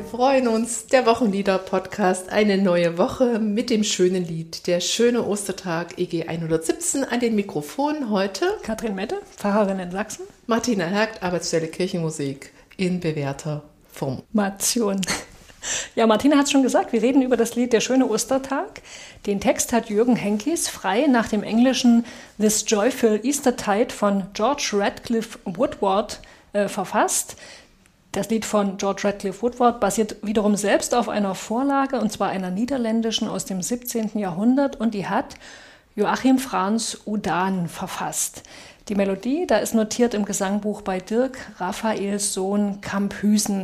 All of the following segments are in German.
freuen uns. Der Wochenlieder-Podcast, eine neue Woche mit dem schönen Lied. Der schöne Ostertag, EG 117 an den Mikrofonen heute. Katrin Mette, Pfarrerin in Sachsen. Martina Hergt, Arbeitsstelle Kirchenmusik in bewährter Formation. Ja, Martina hat es schon gesagt, wir reden über das Lied Der schöne Ostertag. Den Text hat Jürgen Henkis frei nach dem englischen This Joyful Eastertide von George Radcliffe Woodward verfasst. Das Lied von George Radcliffe Woodward basiert wiederum selbst auf einer Vorlage, und zwar einer niederländischen aus dem 17. Jahrhundert, und die hat Joachim Frans Oudaan verfasst. Die Melodie, da ist notiert im Gesangbuch bei Dirk Raphaels Sohn Camphuysen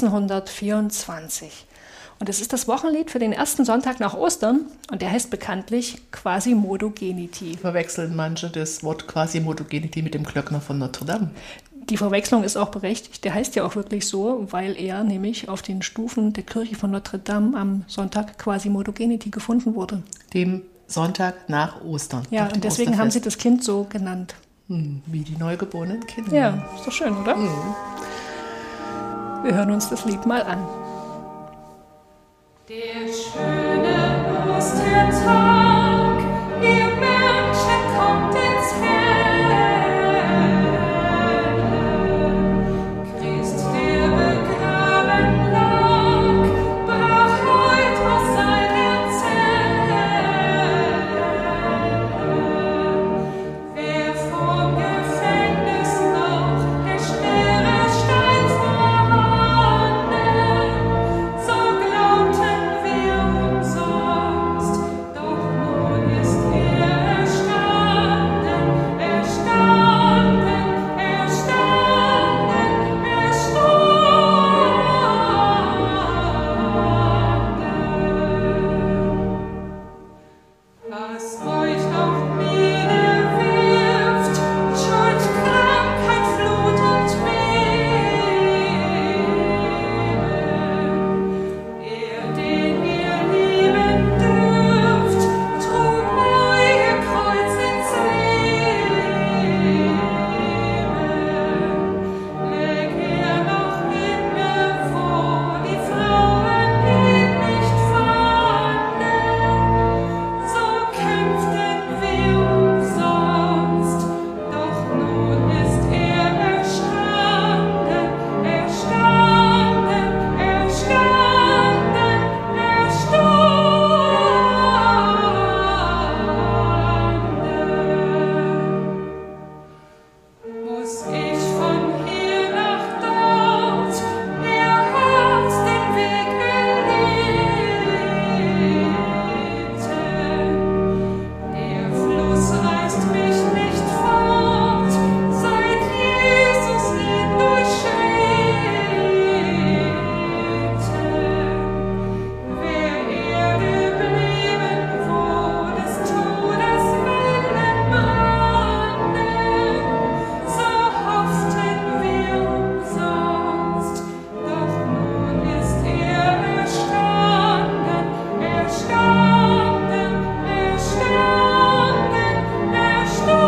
1624. Und es ist das Wochenlied für den ersten Sonntag nach Ostern, und der heißt bekanntlich Quasimodo Geniti. Verwechseln manche das Wort Quasimodo Geniti mit dem Glöckner von Notre Dame. Die Verwechslung ist auch berechtigt. Der heißt ja auch wirklich so, weil er nämlich auf den Stufen der Kirche von Notre Dame am Sonntag Quasimodo Geniti gefunden wurde. Dem Sonntag nach Ostern. Ja, und deswegen haben sie das Kind so genannt. Wie die neugeborenen Kinder. Ja, ist doch schön, oder? Wir hören uns das Lied mal an. Der schöne Ostertag, ihr Menschen kommt ins Helle. Christ, der begraben lag, brach heut aus seiner Zelle. Wer vom Gefängnis noch der schwere Stein vorhanden, so glaubten wir umsonst, doch nun ist erstanden, erstanden, erstanden, erstanden. Was euch auch niederwirft, Schuld, Krankheit, Flut und Beben, er, den ihr lieben dürft, trug euer Kreuz ins Leben. Läg er noch inne, wo die Frauen ihn nicht fanden, so kämpften wir umsonst, doch nun ist er erstanden, erstanden, erstanden, erstanden. Muss ich von hier nach dort, ihr Herz den Weg erlebten? Der Fluss reißt mich nicht fort, seit Jesus ihn durchschritten. Wär er geblieben, wo des Todes Wellen brannten, so hofften wir umsonst, doch nun ist er erstanden, erstanden, erstanden,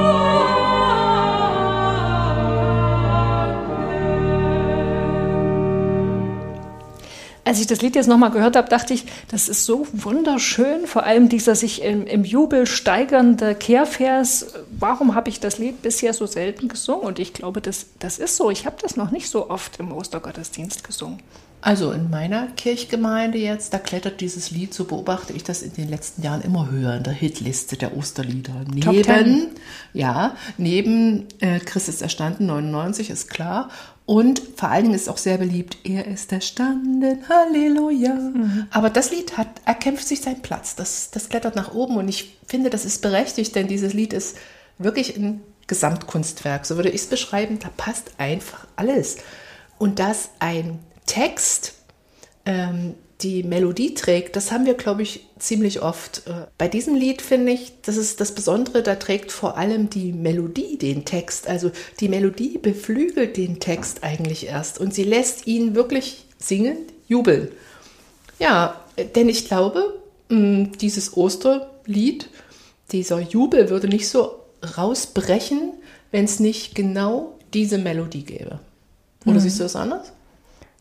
erstanden. Als ich das Lied jetzt nochmal gehört habe, dachte ich, das ist so wunderschön, vor allem dieser sich im Jubel steigernde Kehrvers. Warum habe ich das Lied bisher so selten gesungen? Und ich glaube, das ist so. Ich habe das noch nicht so oft im Ostergottesdienst gesungen. Also in meiner Kirchgemeinde jetzt, da klettert dieses Lied, so beobachte ich das in den letzten Jahren immer höher in der Hitliste der Osterlieder. Top 10. Neben Christ ist erstanden, 99 ist klar. Und vor allen Dingen ist auch sehr beliebt, er ist erstanden, Halleluja. Aber das Lied erkämpft sich seinen Platz. Das klettert nach oben, und ich finde, das ist berechtigt, denn dieses Lied ist wirklich ein Gesamtkunstwerk. So würde ich es beschreiben, da passt einfach alles. Und dass ein Text die Melodie trägt, das haben wir, glaube ich, ziemlich oft. Bei diesem Lied finde ich, das ist das Besondere, da trägt vor allem die Melodie den Text. Also die Melodie beflügelt den Text eigentlich erst, und sie lässt ihn wirklich singend jubeln. Ja, denn ich glaube, dieses Osterlied, dieser Jubel würde nicht so rausbrechen, wenn es nicht genau diese Melodie gäbe. Oder siehst du das anders?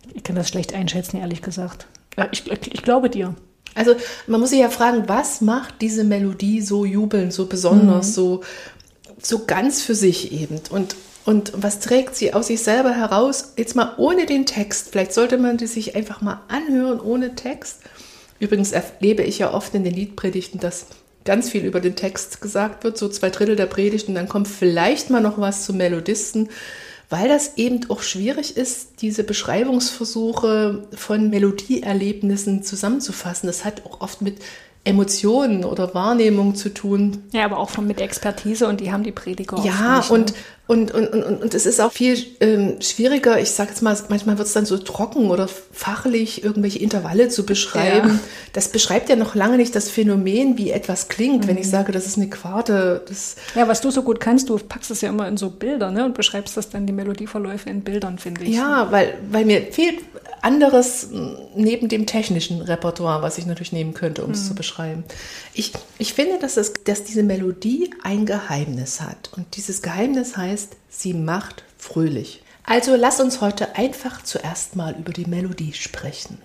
Ich kann das schlecht einschätzen, ehrlich gesagt. Ich glaube dir. Also man muss sich ja fragen, was macht diese Melodie so jubelnd, so besonders, so ganz für sich eben? Und was trägt sie aus sich selber heraus? Jetzt mal ohne den Text. Vielleicht sollte man die sich einfach mal anhören ohne Text. Übrigens erlebe ich ja oft in den Liedpredigten, dass ganz viel über den Text gesagt wird, so 2/3 der Predigten. Dann kommt vielleicht mal noch was zum Melodisten, weil das eben auch schwierig ist, diese Beschreibungsversuche von Melodieerlebnissen zusammenzufassen. Das hat auch oft mit Emotionen oder Wahrnehmung zu tun. Ja, aber auch mit Expertise und die haben die Prediger Ja, oft nicht, und es ist auch viel schwieriger, ich sage jetzt mal, manchmal wird es dann so trocken oder fachlich irgendwelche Intervalle zu beschreiben. Ja. Das beschreibt ja noch lange nicht das Phänomen, wie etwas klingt, wenn ich sage, das ist eine Quarte. Ja, was du so gut kannst, du packst es ja immer in so Bilder, ne? Und beschreibst das dann, die Melodieverläufe in Bildern, finde ich. Ja, weil mir fehlt anderes neben dem technischen Repertoire, was ich natürlich nehmen könnte, um es zu beschreiben. Ich finde, dass diese Melodie ein Geheimnis hat. Und dieses Geheimnis heißt, sie macht fröhlich. Also lass uns heute einfach zuerst mal über die Melodie sprechen.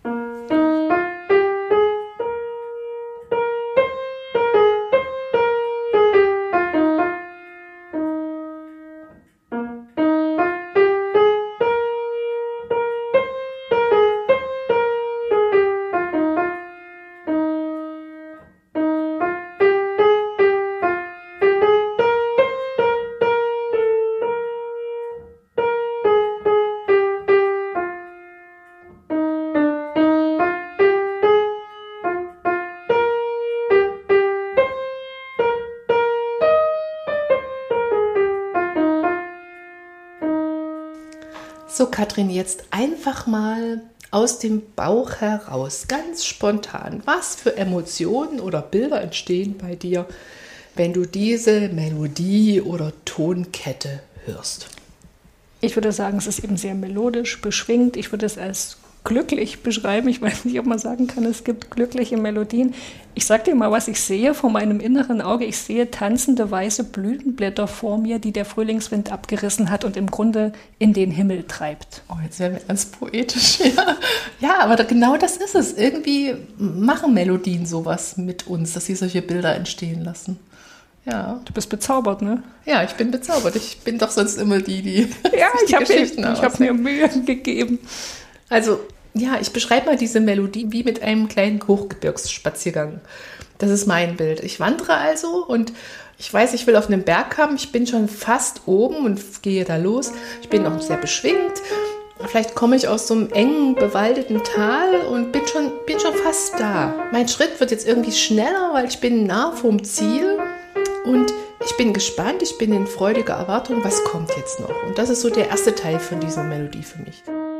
So, Katrin, jetzt einfach mal aus dem Bauch heraus, ganz spontan. Was für Emotionen oder Bilder entstehen bei dir, wenn du diese Melodie oder Tonkette hörst? Ich würde sagen, es ist eben sehr melodisch, beschwingt. Ich würde es als glücklich beschreiben. Ich weiß nicht, ob man sagen kann, es gibt glückliche Melodien. Ich sage dir mal, was ich sehe vor meinem inneren Auge. Ich sehe tanzende weiße Blütenblätter vor mir, die der Frühlingswind abgerissen hat und im Grunde in den Himmel treibt. Oh, jetzt werden wir ganz poetisch. Ja, aber genau das ist es. Irgendwie machen Melodien sowas mit uns, dass sie solche Bilder entstehen lassen. Ja. Du bist bezaubert, ne? Ja, ich bin bezaubert. Ich bin doch sonst immer die ja, ich habe mir Mühe gegeben. Also, ja, ich beschreibe mal diese Melodie wie mit einem kleinen Hochgebirgsspaziergang. Das ist mein Bild. Ich wandere also und ich weiß, ich will auf einen Berg haben. Ich bin schon fast oben und gehe da los. Ich bin noch sehr beschwingt. Vielleicht komme ich aus so einem engen, bewaldeten Tal und bin schon fast da. Mein Schritt wird jetzt irgendwie schneller, weil ich bin nah vom Ziel. Und ich bin gespannt, ich bin in freudiger Erwartung, was kommt jetzt noch? Und das ist so der erste Teil von dieser Melodie für mich.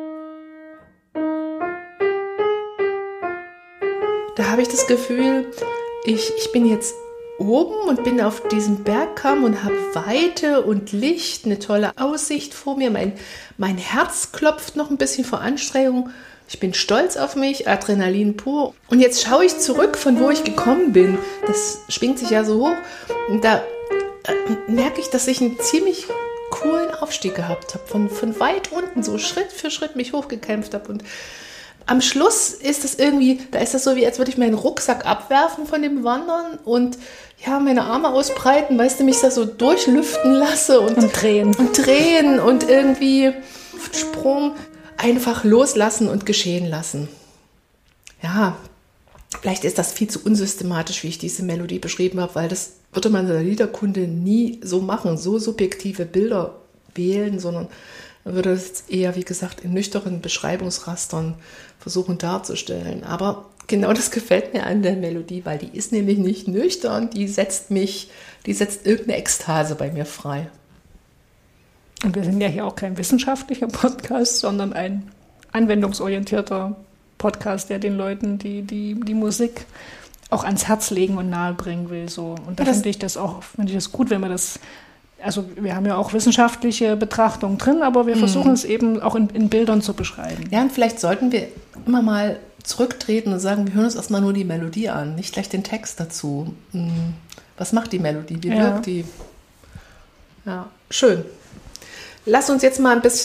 Da habe ich das Gefühl, ich bin jetzt oben und bin auf diesem Bergkamm und habe Weite und Licht, eine tolle Aussicht vor mir. Mein Herz klopft noch ein bisschen vor Anstrengung. Ich bin stolz auf mich, Adrenalin pur. Und jetzt schaue ich zurück, von wo ich gekommen bin. Das schwingt sich ja so hoch. Und da merke ich, dass ich einen ziemlich coolen Aufstieg gehabt habe. Von weit unten, so Schritt für Schritt mich hochgekämpft habe. Und am Schluss ist das irgendwie, da ist das so, wie als würde ich meinen Rucksack abwerfen von dem Wandern und ja, meine Arme ausbreiten, weißt du, mich da so durchlüften lasse und drehen und irgendwie Sprung einfach loslassen und geschehen lassen. Ja, vielleicht ist das viel zu unsystematisch, wie ich diese Melodie beschrieben habe, weil das würde man in der Liederkunde nie so machen, so subjektive Bilder wählen, sondern man würde es eher, wie gesagt, in nüchternen Beschreibungsrastern versuchen darzustellen. Aber genau das gefällt mir an der Melodie, weil die ist nämlich nicht nüchtern, die setzt irgendeine Ekstase bei mir frei. Und wir sind ja hier auch kein wissenschaftlicher Podcast, sondern ein anwendungsorientierter Podcast, der den Leuten die Musik auch ans Herz legen und nahebringen will. So. Und da finde ich das gut, wenn wir das. Also wir haben ja auch wissenschaftliche Betrachtungen drin, aber wir versuchen es eben auch in Bildern zu beschreiben. Ja, und vielleicht sollten wir immer mal zurücktreten und sagen, wir hören uns erstmal nur die Melodie an, nicht gleich den Text dazu. Was macht die Melodie? Wie wirkt die? Ja, schön. Lass uns jetzt mal ein bisschen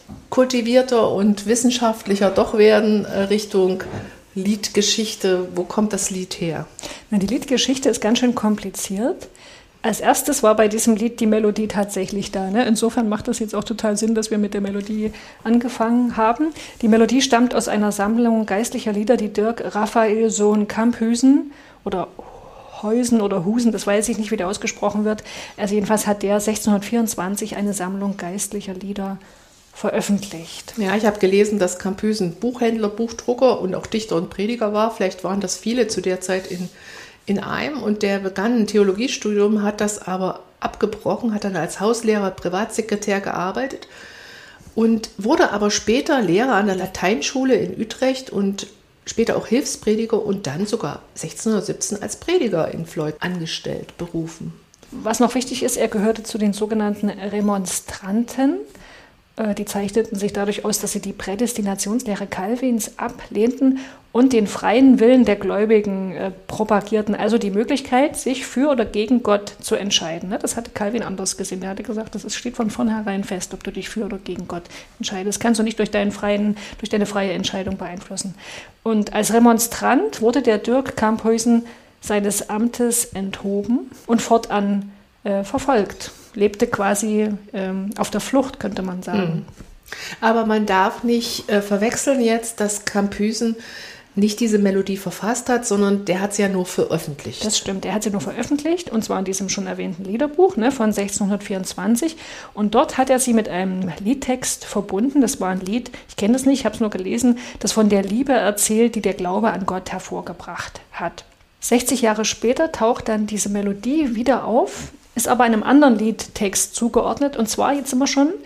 kultivierter und wissenschaftlicher doch werden Richtung Liedgeschichte. Wo kommt das Lied her? Na, die Liedgeschichte ist ganz schön kompliziert. Als erstes war bei diesem Lied die Melodie tatsächlich da. Ne? Insofern macht das jetzt auch total Sinn, dass wir mit der Melodie angefangen haben. Die Melodie stammt aus einer Sammlung geistlicher Lieder, die Dirk Raphaelsohn Camphuysen oder Heusen oder Husen, das weiß ich nicht, wie der ausgesprochen wird. Also jedenfalls hat der 1624 eine Sammlung geistlicher Lieder veröffentlicht. Ja, ich habe gelesen, dass Camphuysen Buchhändler, Buchdrucker und auch Dichter und Prediger war. Vielleicht waren das viele zu der Zeit in einem. Und der begann ein Theologiestudium, hat das aber abgebrochen, hat dann als Hauslehrer, Privatsekretär gearbeitet und wurde aber später Lehrer an der Lateinschule in Utrecht und später auch Hilfsprediger und dann sogar 1617 als Prediger in Vleut angestellt, berufen. Was noch wichtig ist, er gehörte zu den sogenannten Remonstranten. Die zeichneten sich dadurch aus, dass sie die Prädestinationslehre Calvins ablehnten und den freien Willen der Gläubigen propagierten. Also die Möglichkeit, sich für oder gegen Gott zu entscheiden. Das hatte Calvin anders gesehen. Er hatte gesagt, das steht von vornherein fest, ob du dich für oder gegen Gott entscheidest. Das kannst du nicht durch deine freie Entscheidung beeinflussen. Und als Remonstrant wurde der Dirk Camphuysen seines Amtes enthoben und fortan verfolgt. Lebte quasi auf der Flucht, könnte man sagen. Aber man darf nicht verwechseln jetzt, dass Camphuysen nicht diese Melodie verfasst hat, sondern der hat sie ja nur veröffentlicht. Das stimmt, er hat sie nur veröffentlicht, und zwar in diesem schon erwähnten Liederbuch von 1624. Und dort hat er sie mit einem Liedtext verbunden. Das war ein Lied, ich kenne das nicht, ich habe es nur gelesen, das von der Liebe erzählt, die der Glaube an Gott hervorgebracht hat. 60 Jahre später taucht dann diese Melodie wieder auf, ist aber einem anderen Liedtext zugeordnet. Und zwar, jetzt sind wir schon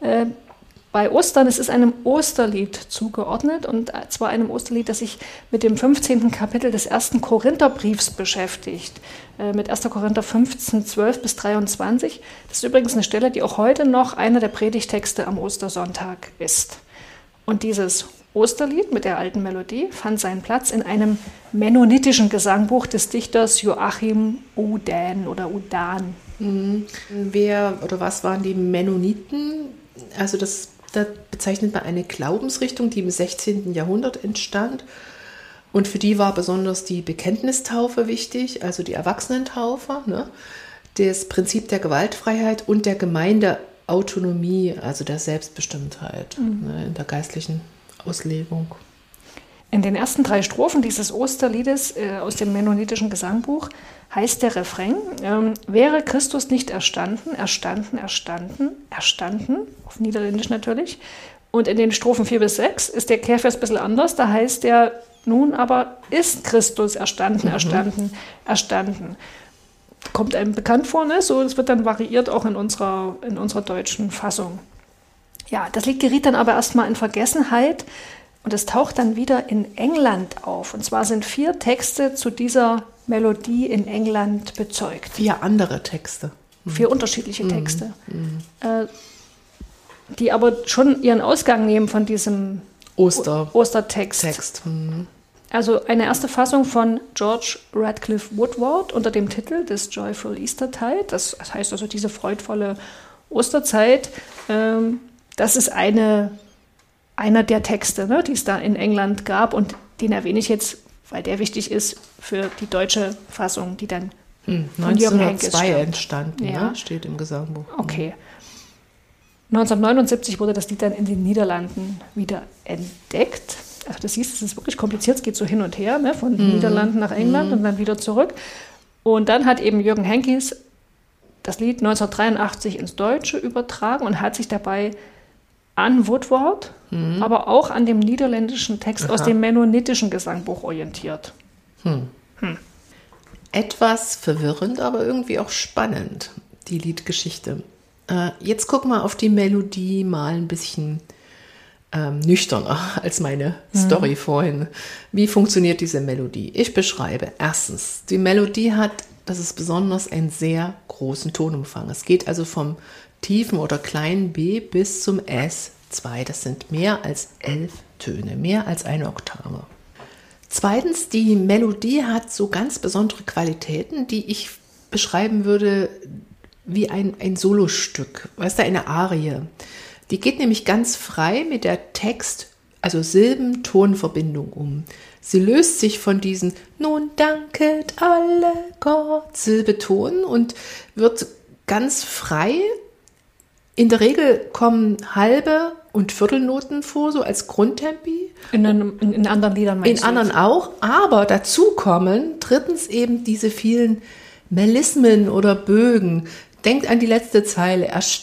bei Ostern, es ist einem Osterlied zugeordnet. Und zwar einem Osterlied, das sich mit dem 15. Kapitel des 1. Korintherbriefs beschäftigt. Mit 1. Korinther 15, 12 bis 23. Das ist übrigens eine Stelle, die auch heute noch einer der Predigtexte am Ostersonntag ist. Und dieses Osterlied mit der alten Melodie fand seinen Platz in einem mennonitischen Gesangbuch des Dichters Joachim Udan oder Udan. Wer oder was waren die Mennoniten? Also da bezeichnet man eine Glaubensrichtung, die im 16. Jahrhundert entstand. Und für die war besonders die Bekenntnistaufe wichtig, also die Erwachsenentaufe, das Prinzip der Gewaltfreiheit und der Gemeindeautonomie, also der Selbstbestimmtheit in der geistlichen Auslegung. In den ersten 3 Strophen dieses Osterliedes aus dem mennonitischen Gesangbuch heißt der Refrain, wäre Christus nicht erstanden, auf Niederländisch natürlich. Und in den Strophen 4 bis 6 ist der Kehrvers ein bisschen anders, da heißt der, nun aber ist Christus erstanden. Kommt einem bekannt vor, ne? So, das wird dann variiert auch in unserer deutschen Fassung. Ja, das Lied geriet dann aber erstmal in Vergessenheit und es taucht dann wieder in England auf. Und zwar sind 4 Texte zu dieser Melodie in England bezeugt. 4 andere Texte. 4 unterschiedliche Texte, die aber schon ihren Ausgang nehmen von diesem Ostertext. Also eine erste Fassung von George Radcliffe Woodward unter dem Titel des Joyful Eastertide. Das heißt also diese freudvolle Osterzeit. Das ist einer der Texte, die es da in England gab, und den erwähne ich jetzt, weil der wichtig ist für die deutsche Fassung, die dann von Jürgen Henkes 1902 entstanden, steht im Gesangbuch. Okay. 1979 wurde das Lied dann in den Niederlanden wieder entdeckt. Also das hieß, es ist wirklich kompliziert, es geht so hin und her, von den Niederlanden nach England und dann wieder zurück. Und dann hat eben Jürgen Henkes das Lied 1983 ins Deutsche übertragen und hat sich dabei an Woodward, aber auch an dem niederländischen Text aus dem mennonitischen Gesangbuch orientiert. Etwas verwirrend, aber irgendwie auch spannend, die Liedgeschichte. Jetzt gucken wir auf die Melodie mal ein bisschen nüchterner als meine Story vorhin. Wie funktioniert diese Melodie? Ich beschreibe. Erstens, die Melodie hat, das ist besonders, einen sehr großen Tonumfang. Es geht also vom tiefen oder kleinen B bis zum S2. Das sind mehr als 11 Töne, mehr als eine Oktave. Zweitens, die Melodie hat so ganz besondere Qualitäten, die ich beschreiben würde wie ein Solostück, weißt du, eine Arie. Die geht nämlich ganz frei mit der also Silben-Ton-Verbindung um. Sie löst sich von diesen nun danket alle Gott Silbetonen und wird ganz frei. In der Regel kommen halbe und Viertelnoten vor, so als Grundtempi. In anderen Liedern meinst du? In anderen auch, aber dazu kommen drittens eben diese vielen Melismen oder Bögen. Denkt an die letzte Zeile,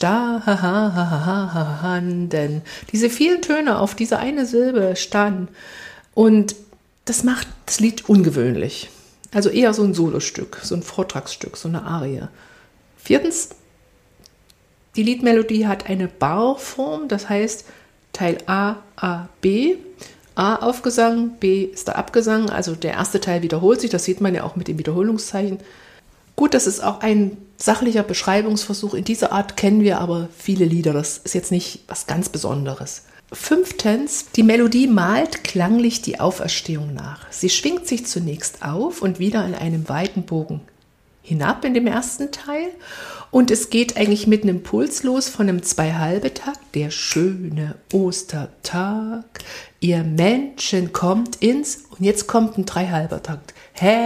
erstanden. Diese vielen Töne auf diese eine Silbe stand. Und das macht das Lied ungewöhnlich. Also eher so ein Solostück, so ein Vortragsstück, so eine Arie. Viertens, die Liedmelodie hat eine Barform, das heißt Teil A, A, B. A Aufgesang, B ist der Abgesang, also der erste Teil wiederholt sich, das sieht man ja auch mit dem Wiederholungszeichen. Gut, das ist auch ein sachlicher Beschreibungsversuch. In dieser Art kennen wir aber viele Lieder. Das ist jetzt nicht was ganz Besonderes. Fünftens, die Melodie malt klanglich die Auferstehung nach. Sie schwingt sich zunächst auf und wieder in einem weiten Bogen hinab in dem ersten Teil. Und es geht eigentlich mit einem Impuls los von einem Zweihalbetakt. Der schöne Ostertag, ihr Menschen kommt ins... Und jetzt kommt ein Dreihalbertakt.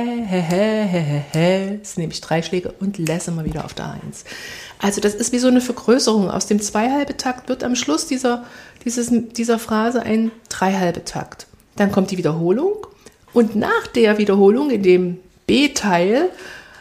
Das sind nämlich 3 Schläge und lassen wir wieder auf der 1. Also das ist wie so eine Vergrößerung. Aus dem Zweihalbetakt wird am Schluss dieser Phrase ein Dreihalbetakt. Dann kommt die Wiederholung und nach der Wiederholung in dem B-Teil,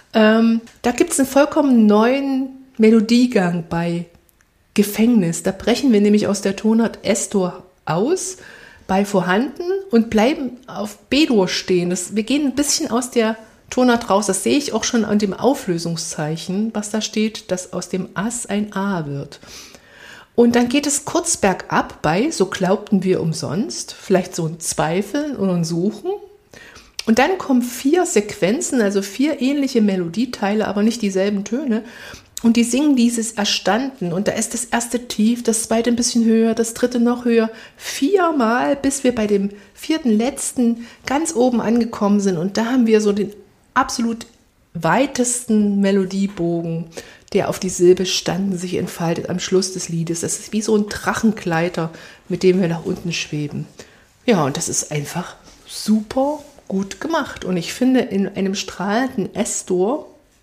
da gibt es einen vollkommen neuen Melodiegang bei Gefängnis. Da brechen wir nämlich aus der Tonart S-Dur aus bei vorhanden und bleiben auf B-Dur stehen. Wir gehen ein bisschen aus der Tonart raus. Das sehe ich auch schon an dem Auflösungszeichen, was da steht, dass aus dem Ass ein A wird. Und dann geht es kurz bergab bei, so glaubten wir umsonst, vielleicht so ein Zweifeln oder ein Suchen. Und dann kommen 4 Sequenzen, also 4 ähnliche Melodieteile, aber nicht dieselben Töne. Und die singen dieses Erstanden. Und da ist das erste tief, das zweite ein bisschen höher, das dritte noch höher. 4-mal, bis wir bei dem 4. letzten ganz oben angekommen sind. Und da haben wir so den absolut weitesten Melodiebogen, der auf die Silbe standen sich entfaltet am Schluss des Liedes. Das ist wie so ein Drachengleiter, mit dem wir nach unten schweben. Ja, und das ist einfach super gut gemacht. Und ich finde, in einem strahlenden S-Dur,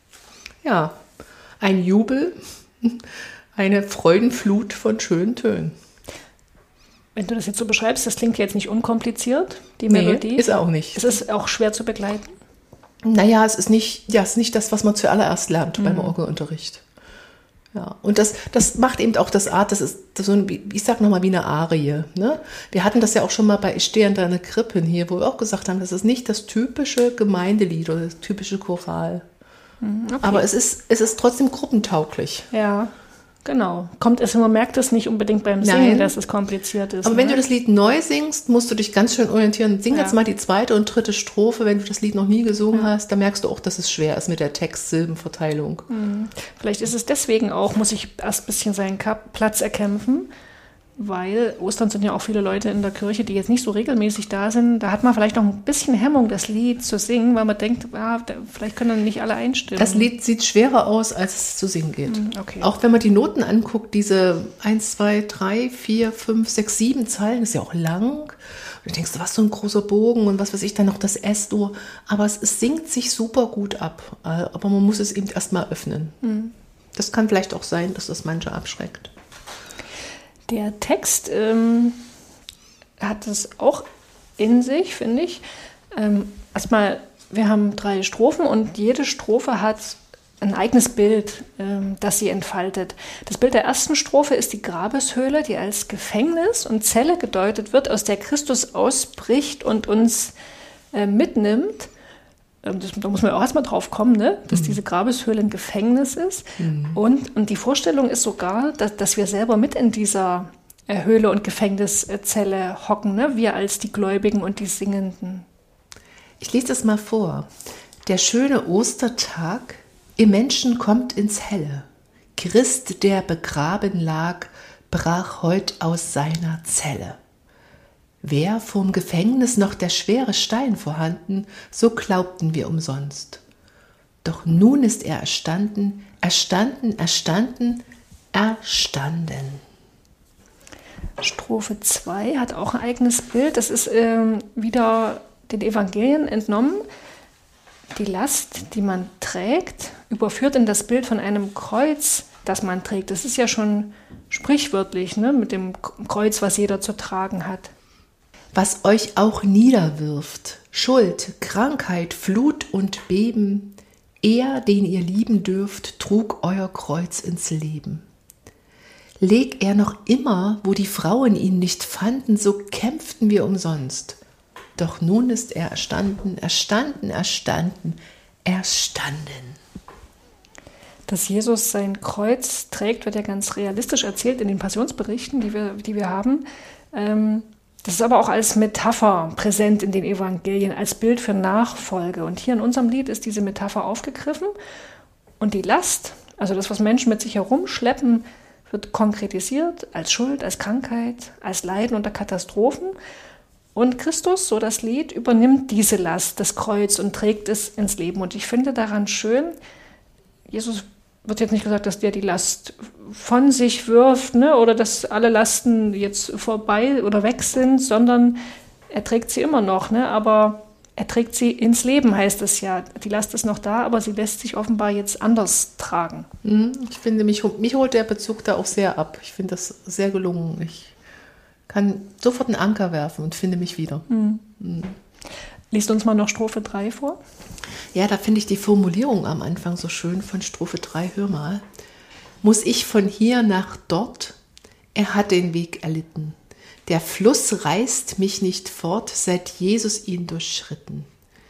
ja, ein Jubel, eine Freudenflut von schönen Tönen. Wenn du das jetzt so beschreibst, das klingt jetzt nicht unkompliziert, die Melodie. Nee, ist auch nicht. Es ist auch schwer zu begleiten. Naja, es ist nicht das, was man zuallererst lernt beim Orgelunterricht. Ja, und das macht eben auch das Art, das ist so ein, ich sag nochmal, wie eine Arie. Ne? Wir hatten das ja auch schon mal bei Ich stehe an deiner Krippen hier, wo wir auch gesagt haben, das ist nicht das typische Gemeindelied oder das typische Choral. Okay. Aber es ist trotzdem gruppentauglich. Ja, genau. Man merkt es nicht unbedingt beim Singen, dass es kompliziert ist. Aber wenn du das Lied neu singst, musst du dich ganz schön orientieren. Sing jetzt mal die 2. und 3. Strophe, wenn du das Lied noch nie gesungen hast, da merkst du auch, dass es schwer ist mit der Text-Silbenverteilung. Vielleicht ist es deswegen auch, muss ich erst ein bisschen seinen Platz erkämpfen, weil Ostern sind ja auch viele Leute in der Kirche, die jetzt nicht so regelmäßig da sind. Da hat man vielleicht noch ein bisschen Hemmung, das Lied zu singen, weil man denkt, vielleicht können dann nicht alle einstimmen. Das Lied sieht schwerer aus, als es zu singen geht. Okay. Auch wenn man die Noten anguckt, diese 1, 2, 3, 4, 5, 6, 7 Zeilen, ist ja auch lang. Und du denkst, was so ein großer Bogen und was weiß ich, dann noch das S-Dur. Aber es singt sich super gut ab. Aber man muss es eben erstmal öffnen. Das kann vielleicht auch sein, dass das manche abschreckt. Der Text hat es auch in sich, finde ich. Erstmal, wir haben 3 Strophen und jede Strophe hat ein eigenes Bild, das sie entfaltet. Das Bild der ersten Strophe ist die Grabeshöhle, die als Gefängnis und Zelle gedeutet wird, aus der Christus ausbricht und uns mitnimmt. Da muss man auch erstmal drauf kommen, ne? Dass diese Grabeshöhle ein Gefängnis ist. Und die Vorstellung ist sogar, dass wir selber mit in dieser Höhle und Gefängniszelle hocken, ne? Wir als die Gläubigen und die Singenden. Ich lese das mal vor. Der schöne Ostertag, ihr Menschen kommt ins Helle. Christ, der begraben lag, brach heut aus seiner Zelle. Wär vorm Gefängnis noch der schwere Stein vorhanden, so glaubten wir umsonst. Doch nun ist er erstanden. Strophe 2 hat auch ein eigenes Bild. Das ist wieder den Evangelien entnommen. Die Last, die man trägt, überführt in das Bild von einem Kreuz, das man trägt. Das ist ja schon sprichwörtlich, ne? Mit dem Kreuz, was jeder zu tragen hat. Was euch auch niederwirft, Schuld, Krankheit, Flut und Beben, er, den ihr lieben dürft, trug euer Kreuz ins Leben. Leg er noch immer, wo die Frauen ihn nicht fanden, so kämpften wir umsonst. Doch nun ist er erstanden, erstanden, erstanden, erstanden. Dass Jesus sein Kreuz trägt, wird ja ganz realistisch erzählt in den Passionsberichten, die wir haben. Das ist aber auch als Metapher präsent in den Evangelien, als Bild für Nachfolge. Und hier in unserem Lied ist diese Metapher aufgegriffen. Und die Last, also das, was Menschen mit sich herumschleppen, wird konkretisiert als Schuld, als Krankheit, als Leiden unter Katastrophen. Und Christus, so das Lied, übernimmt diese Last, das Kreuz, und trägt es ins Leben. Und ich finde daran schön, Jesus wird jetzt nicht gesagt, dass der die Last von sich wirft, ne, oder dass alle Lasten jetzt vorbei oder weg sind, sondern er trägt sie immer noch, ne, aber er trägt sie ins Leben, heißt es ja. Die Last ist noch da, aber sie lässt sich offenbar jetzt anders tragen. Ich finde, mich holt der Bezug da auch sehr ab. Ich finde das sehr gelungen. Ich kann sofort einen Anker werfen und finde mich wieder. Liest uns mal noch Strophe 3 vor. Ja, da finde ich die Formulierung am Anfang so schön von Strophe 3. Hör mal. Muss ich von hier nach dort? Er hat den Weg erlitten. Der Fluss reißt mich nicht fort, seit Jesus ihn durchschritten.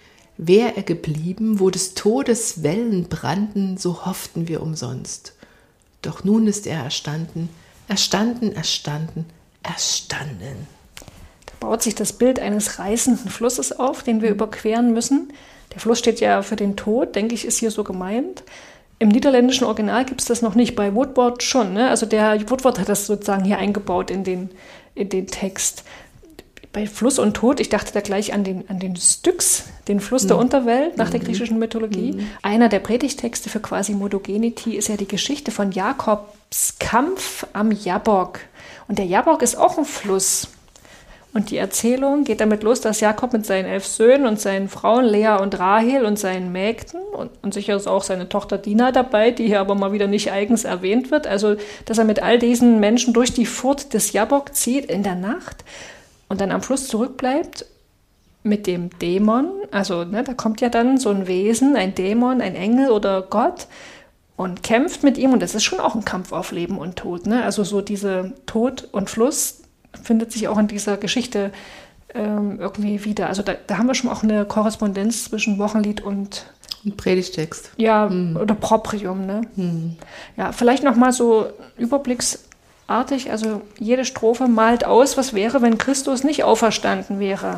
Wär er geblieben, wo des Todes Wellen brannten, so hofften wir umsonst. Doch nun ist er erstanden, erstanden, erstanden, erstanden. Da baut sich das Bild eines reißenden Flusses auf, den wir überqueren müssen. Der Fluss steht ja für den Tod, denke ich, ist hier so gemeint. Im niederländischen Original gibt es das noch nicht, bei Woodward schon, ne? Also der Woodward hat das sozusagen hier eingebaut in den Text. Bei Fluss und Tod, ich dachte da gleich an den Styx, den Fluss der Unterwelt nach der griechischen Mythologie. Einer der Predigtexte für Quasimodogenity ist ja die Geschichte von Jakobs Kampf am Jabbok. Und der Jabbok ist auch ein Fluss. Und die Erzählung geht damit los, dass Jakob mit seinen 11 Söhnen und seinen Frauen Lea und Rahel und seinen Mägden und sicher ist auch seine Tochter Dina dabei, die hier aber mal wieder nicht eigens erwähnt wird, also dass er mit all diesen Menschen durch die Furt des Jabbok zieht in der Nacht und dann am Fluss zurückbleibt mit dem Dämon, also ne, da kommt ja dann so ein Wesen, ein Dämon, ein Engel oder Gott und kämpft mit ihm und das ist schon auch ein Kampf auf Leben und Tod, ne? Also so diese Tod und Fluss findet sich auch in dieser Geschichte irgendwie wieder. Also da haben wir schon auch eine Korrespondenz zwischen Wochenlied und Predigtext. Ja, oder Proprium. Ne? Ja, vielleicht nochmal so überblicksartig, also jede Strophe malt aus, was wäre, wenn Christus nicht auferstanden wäre.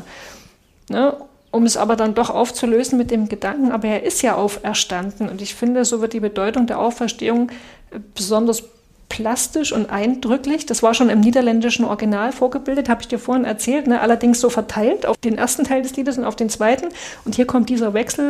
Ne? Um es aber dann doch aufzulösen mit dem Gedanken, aber er ist ja auferstanden. Und ich finde, so wird die Bedeutung der Auferstehung besonders plastisch und eindrücklich. Das war schon im niederländischen Original vorgebildet, habe ich dir vorhin erzählt, ne? Allerdings so verteilt auf den ersten Teil des Liedes und auf den zweiten. Und hier kommt dieser Wechsel,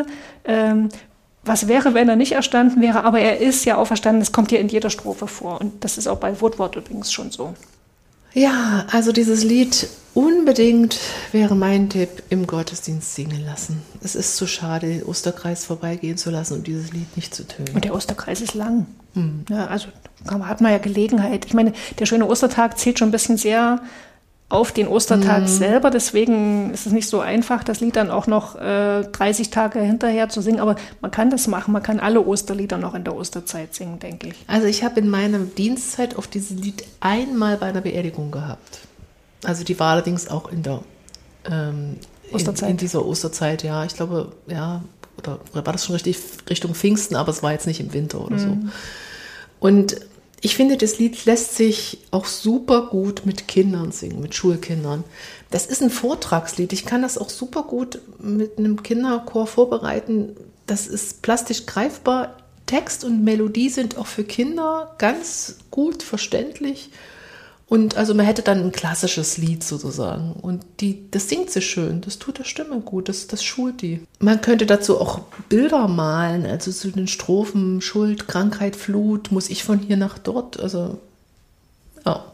was wäre, wenn er nicht erstanden wäre, aber er ist ja auferstanden, das kommt hier in jeder Strophe vor. Und das ist auch bei Woodward übrigens schon so. Ja, also dieses Lied unbedingt wäre mein Tipp, im Gottesdienst singen lassen. Es ist zu schade, den Osterkreis vorbeigehen zu lassen und dieses Lied nicht zu tönen. Und der Osterkreis ist lang. Ja, also hat man ja Gelegenheit. Ich meine, der schöne Ostertag zählt schon ein bisschen sehr auf den Ostertag selber. Deswegen ist es nicht so einfach, das Lied dann auch noch 30 Tage hinterher zu singen. Aber man kann das machen. Man kann alle Osterlieder noch in der Osterzeit singen, denke ich. Also ich habe in meiner Dienstzeit auf dieses Lied einmal bei einer Beerdigung gehabt. Also die war allerdings auch in der Osterzeit. In dieser Osterzeit, ja. Ich glaube, ja, oder war das schon richtig Richtung Pfingsten, aber es war jetzt nicht im Winter oder so. Und ich finde, das Lied lässt sich auch super gut mit Kindern singen, mit Schulkindern. Das ist ein Vortragslied. Ich kann das auch super gut mit einem Kinderchor vorbereiten. Das ist plastisch greifbar. Text und Melodie sind auch für Kinder ganz gut verständlich. Und also man hätte dann ein klassisches Lied sozusagen. Und das singt sie schön, das tut der Stimme gut, das schult die. Man könnte dazu auch Bilder malen, also zu den Strophen Schuld, Krankheit, Flut, muss ich von hier nach dort. Also ja,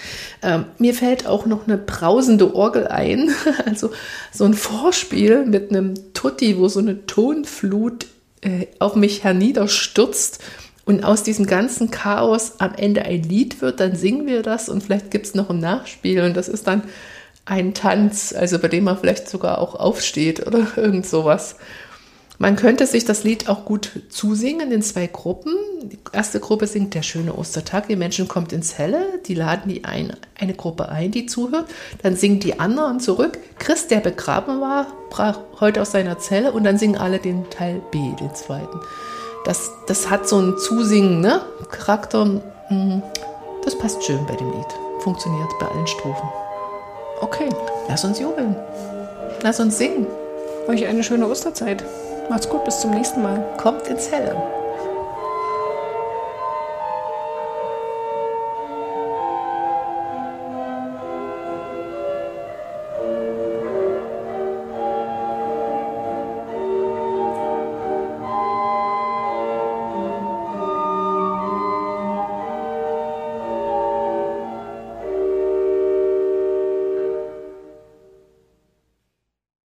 Mir fällt auch noch eine brausende Orgel ein, also so ein Vorspiel mit einem Tutti, wo so eine Tonflut auf mich herniederstürzt und aus diesem ganzen Chaos am Ende ein Lied wird, dann singen wir das und vielleicht gibt es noch ein Nachspiel und das ist dann ein Tanz, also bei dem man vielleicht sogar auch aufsteht oder irgend sowas. Man könnte sich das Lied auch gut zusingen in 2 Gruppen. Die erste Gruppe singt Der schöne Ostertag, die Menschen kommt ins Helle, die laden die eine Gruppe ein, die zuhört. Dann singen die anderen zurück, Christ, der begraben war, brach heute aus seiner Zelle und dann singen alle den Teil B, den zweiten. Das hat so einen Zusingen, ne? Charakter, das passt schön bei dem Lied, funktioniert bei allen Strophen. Okay, Lass uns jubeln, lass uns singen. euch eine schöne Osterzeit. Macht's gut, bis zum nächsten Mal. Kommt ins Helle.